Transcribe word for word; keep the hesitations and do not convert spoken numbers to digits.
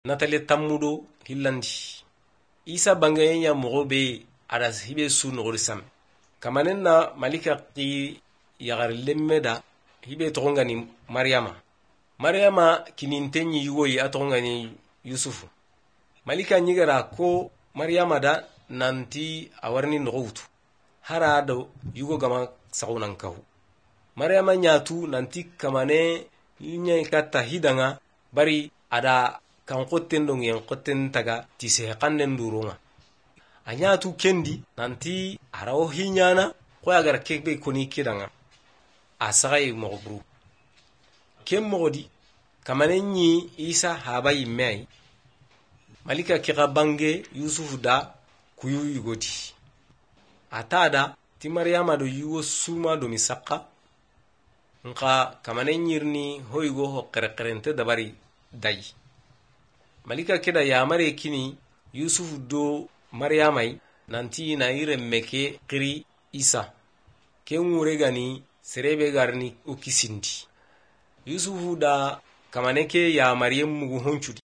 natale tammudo hillandi isa bangayenya mogobe ada hibe su norisam kamanenna malika qi yagar lemmeda hibe tongani maryama maryama kinintenyi yugoyi atongani yusufu malika nyigara ko maryama da nanti awarni nogoutu hara do yugo gama saunan kahu maryama nyatu nanti kamane nya kata hidanga bari ada kan qotten dong yen qotten taga tise qannen durunga anyatu kendi nanti arawo hinyana ko agar kekbe koni kidanga asagay mogbru kem mogodi kamanenyi isa habayi mai malika kika bange yusufu da kuyu yugoti atada ti maryama do yugo suma do misaka nka kamanenyirni hoygo ho qerqerente dabari day malika kida ya mare kini yusufu do maryamai nanti na ire meke qiri isa kenure gani serebe garni ukisindi yusufu da kamaneke ya maryam mugu honchudi